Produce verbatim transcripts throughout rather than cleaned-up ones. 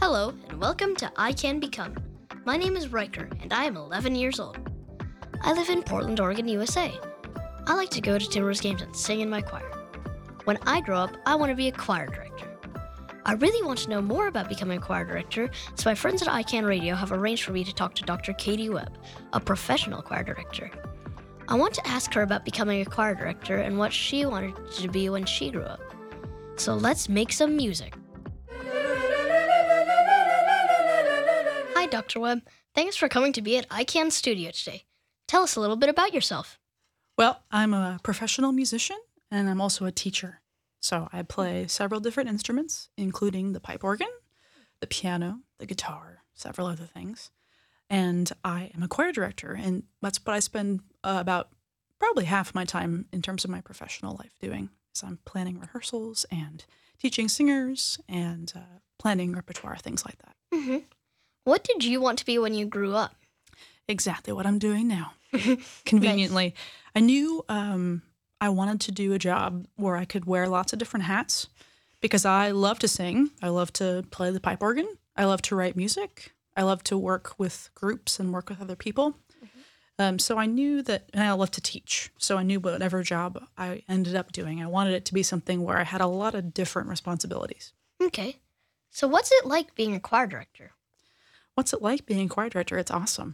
Hello, and welcome to I Can Become. My name is Riker, and I am eleven years old. I live in Portland, Oregon, U S A. I like to go to Timberwolves games and sing in my choir. When I grow up, I want to be a choir director. I really want to know more about becoming a choir director, so my friends at I Can Radio have arranged for me to talk to Doctor Katie Webb, a professional choir director. I want to ask her about becoming a choir director and what she wanted to be when she grew up. So let's make some music. Hi, Doctor Webb. Thanks for coming to be at I Can Studio today. Tell us a little bit about yourself. Well, I'm a professional musician, and I'm also a teacher. So I play several different instruments, including the pipe organ, the piano, the guitar, several other things. And I am a choir director, and that's what I spend uh, about probably half my time in terms of my professional life doing. So I'm planning rehearsals and teaching singers and uh, planning repertoire, things like that. Mm-hmm. What did you want to be when you grew up? Exactly what I'm doing now. Conveniently. Nice. I knew um, I wanted to do a job where I could wear lots of different hats because I love to sing. I love to play the pipe organ. I love to write music. I love to work with groups and work with other people. Mm-hmm. Um, so I knew that, and I love to teach. So I knew whatever job I ended up doing, I wanted it to be something where I had a lot of different responsibilities. Okay. So what's it like being a choir director? What's it like being a choir director? It's awesome.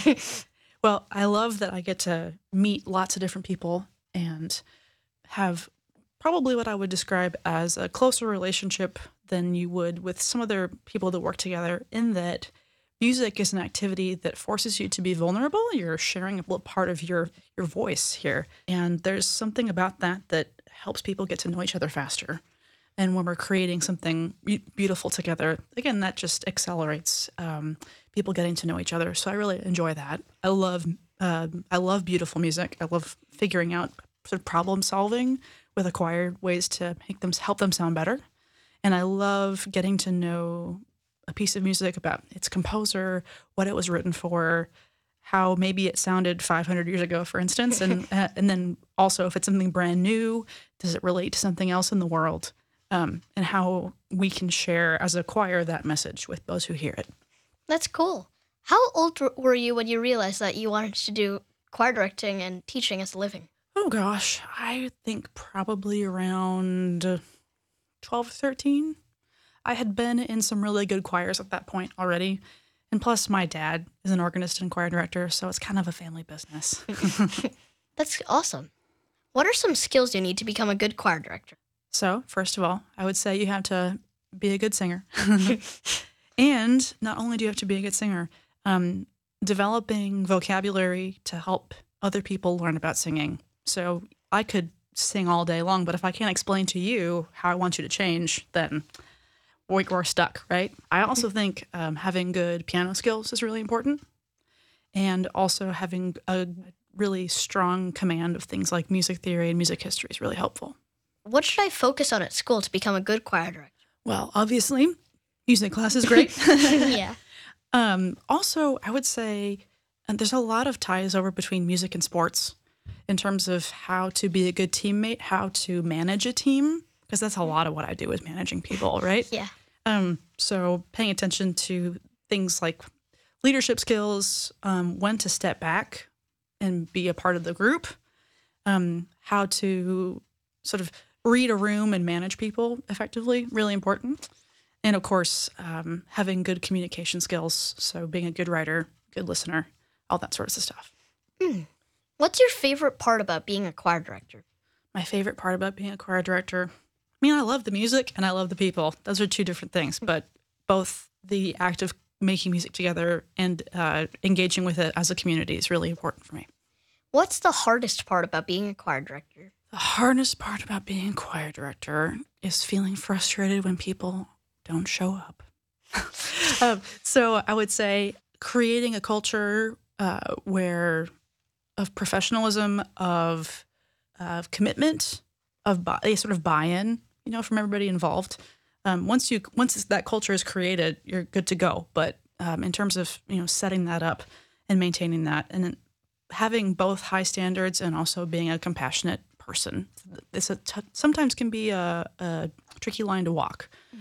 Well, I love that I get to meet lots of different people and have probably what I would describe as a closer relationship than you would with some other people that work together, in that music is an activity that forces you to be vulnerable. You're sharing a little part of your, your voice here. And there's something about that that helps people get to know each other faster. And when we're creating something beautiful together, again, that just accelerates um, people getting to know each other. So I really enjoy that. I love uh, I love beautiful music. I love figuring out sort of problem solving with a choir, ways to make them help them sound better. And I love getting to know a piece of music, about its composer, what it was written for, how maybe it sounded five hundred years ago, for instance, and uh, and then also if it's something brand new, does it relate to something else in the world? Um, and how we can share as a choir that message with those who hear it. That's cool. How old were you when you realized that you wanted to do choir directing and teaching as a living? Oh gosh, I think probably around twelve or thirteen. I had been in some really good choirs at that point already. And plus my dad is an organist and choir director, so it's kind of a family business. That's awesome. What are some skills you need to become a good choir director? So, first of all, I would say you have to be a good singer. And not only do you have to be a good singer, um, developing vocabulary to help other people learn about singing. So I could sing all day long, but if I can't explain to you how I want you to change, then we're stuck, right? I also think um, having good piano skills is really important. And also having a really strong command of things like music theory and music history is really helpful. What should I focus on at school to become a good choir director? Well, obviously, music class is great. Yeah. Um, also, I would say and there's a lot of ties over between music and sports in terms of how to be a good teammate, how to manage a team, because that's a lot of what I do is managing people, right? Yeah. Um, so paying attention to things like leadership skills, um, when to step back and be a part of the group, um, how to sort of read a room and manage people effectively, really important. And of course, um, having good communication skills, so being a good writer, good listener, all that sorts of stuff. Mm. What's your favorite part about being a choir director? My favorite part about being a choir director, I mean, I love the music and I love the people. Those are two different things, but both the act of making music together and uh, engaging with it as a community is really important for me. What's the hardest part about being a choir director? The hardest part about being a choir director is feeling frustrated when people don't show up. um, so I would say creating a culture uh, where of professionalism, of of commitment, of buy, a sort of buy-in, you know, from everybody involved. Um, once you once that culture is created, you're good to go. But um, in terms of you know setting that up and maintaining that, and then having both high standards and also being a compassionate person, this a t- sometimes can be a, a tricky line to walk,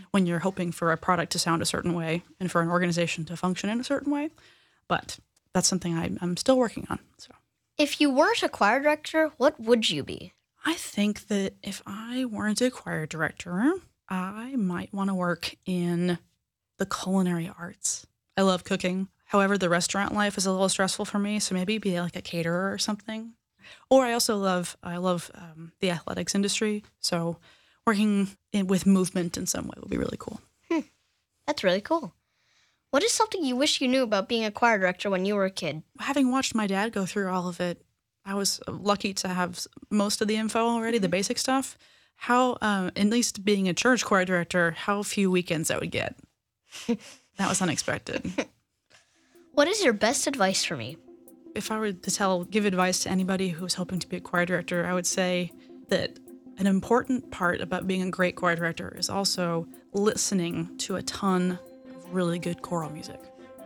when you're hoping for a product to sound a certain way and for an organization to function in a certain way. But that's something I, I'm still working on. So, If you weren't a choir director, what would you be? I think that if I weren't a choir director, I might want to work in the culinary arts. I love cooking. However, the restaurant life is a little stressful for me, so maybe be like a caterer or something. Or I also love I love um, the athletics industry, so working in, with movement in some way would be really cool. Hmm. That's really cool. What is something you wish you knew about being a choir director when you were a kid? Having watched my dad go through all of it, I was lucky to have most of the info already, mm-hmm. the basic stuff. How, um, at least being a church choir director, how few weekends I would get. That was unexpected. What is your best advice for me? If I were to tell, give advice to anybody who's hoping to be a choir director, I would say that an important part about being a great choir director is also listening to a ton of really good choral music.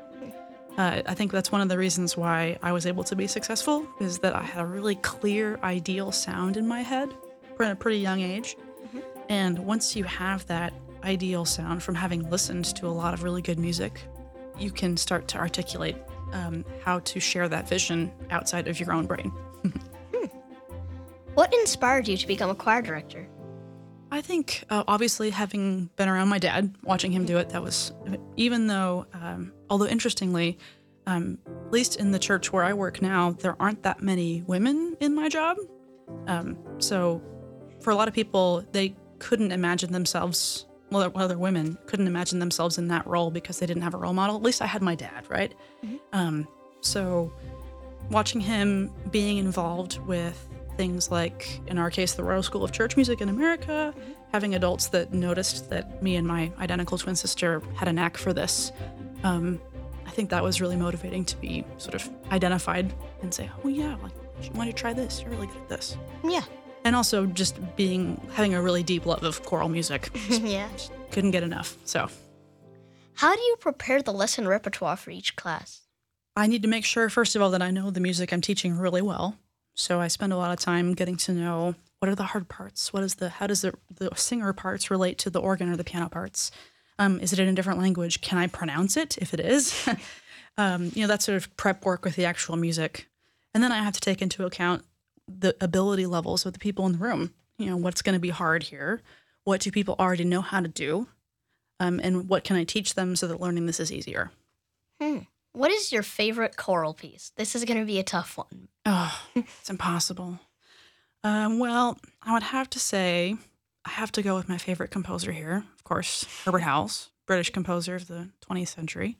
Uh, I think that's one of the reasons why I was able to be successful, is that I had a really clear, ideal sound in my head at a pretty young age. Mm-hmm. And once you have that ideal sound from having listened to a lot of really good music, you can start to articulate um, how to share that vision outside of your own brain. hmm. What inspired you to become a choir director? I think, uh, obviously, having been around my dad, watching him do it, that was, even though, um, although interestingly, um, at least in the church where I work now, there aren't that many women in my job. Um, so for a lot of people, they couldn't imagine themselves, well, other women couldn't imagine themselves in that role because they didn't have a role model. At least I had my dad, right? Mm-hmm. Um, so watching him being involved with things like, in our case, the Royal School of Church Music in America, mm-hmm. having adults that noticed that me and my identical twin sister had a knack for this, um, I think that was really motivating to be sort of identified and say, oh yeah, like, you want to try this? You're really good at this. Yeah. And also just being, having a really deep love of choral music. Yeah. Couldn't get enough, so. How do you prepare the lesson repertoire for each class? I need to make sure, first of all, that I know the music I'm teaching really well. So I spend a lot of time getting to know what are the hard parts? What is the, how does the, the singer parts relate to the organ or the piano parts? Um, is it in a different language? Can I pronounce it if it is? um, you know, that sort of prep work with the actual music. And then I have to take into account the ability levels of the people in the room. You know, what's going to be hard here? What do people already know how to do? Um, and what can I teach them so that learning this is easier? Hmm. What is your favorite choral piece? This is going to be a tough one. Oh, it's impossible. Um, well, I would have to say I have to go with my favorite composer here, of course, Herbert Howells, British composer of the twentieth century.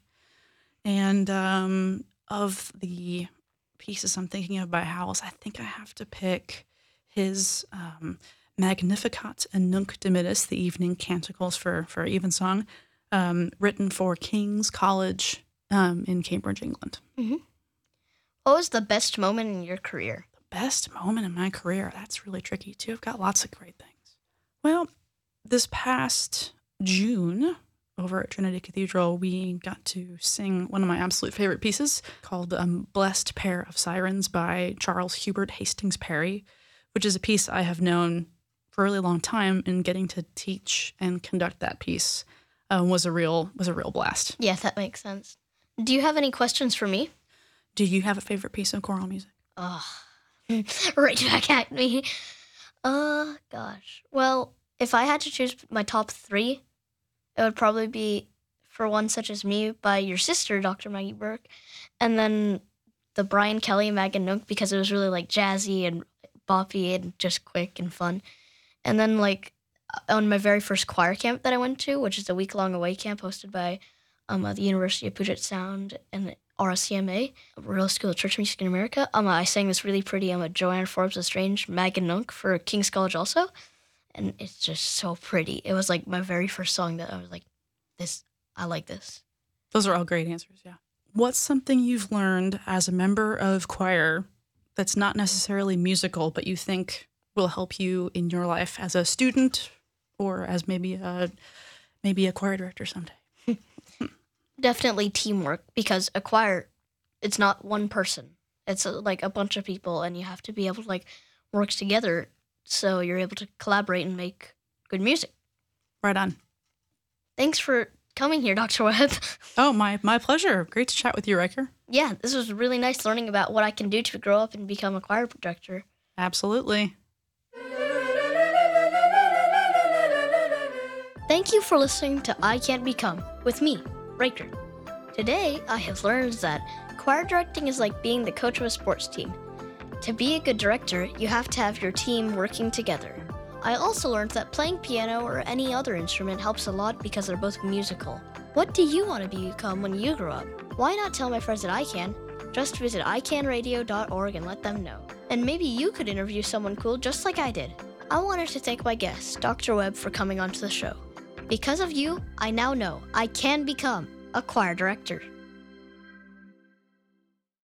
And um, of the pieces I'm thinking of by Howells, I think I have to pick his um, Magnificat and Nunc Dimittis, the evening canticles for, for evensong, um, written for King's College um, in Cambridge, England. Mm-hmm. What was the best moment in your career? The best moment in my career? That's really tricky, too. I've got lots of great things. Well, this past June, over at Trinity Cathedral, we got to sing one of my absolute favorite pieces called um, Blessed Pair of Sirens by Charles Hubert Hastings Perry, which is a piece I have known for a really long time, and getting to teach and conduct that piece um, was a real was a real blast. Yeah, that makes sense. Do you have any questions for me? Do you have a favorite piece of choral music? Oh, right back at me. Uh, gosh. Well, if I had to choose my top three, it would probably be For One Such As Me by your sister, Doctor Maggie Burke, and then the Brian Kelly Mag and Nunc, because it was really like jazzy and boppy and just quick and fun. And then like on my very first choir camp that I went to, which is a week-long away camp hosted by um, uh, the University of Puget Sound and R S C M A, Royal School of Church Music in America, um, I sang this really pretty um, Joanne Forbes Lestrange Mag and Nunc for King's College also. And it's just so pretty. It was like my very first song that I was like, this, I like this. Those are all great answers, yeah. What's something you've learned as a member of choir that's not necessarily musical, but you think will help you in your life as a student or as maybe a, maybe a choir director someday? Definitely teamwork, because a choir, it's not one person. It's a, like a bunch of people, and you have to be able to like work together so you're able to collaborate and make good music. Right on. Thanks for coming here, Doctor Webb. Oh, my, my pleasure. Great to chat with you, Riker. Yeah, this was really nice learning about what I can do to grow up and become a choir director. Absolutely. Thank you for listening to I Can't Become with me, Riker. Today, I have learned that choir directing is like being the coach of a sports team. To be a good director, you have to have your team working together. I also learned that playing piano or any other instrument helps a lot because they're both musical. What do you want to become when you grow up? Why not tell my friends at I Can? Just visit i can radio dot org and let them know. And maybe you could interview someone cool just like I did. I wanted to thank my guest, Doctor Webb, for coming onto the show. Because of you, I now know I can become a choir director.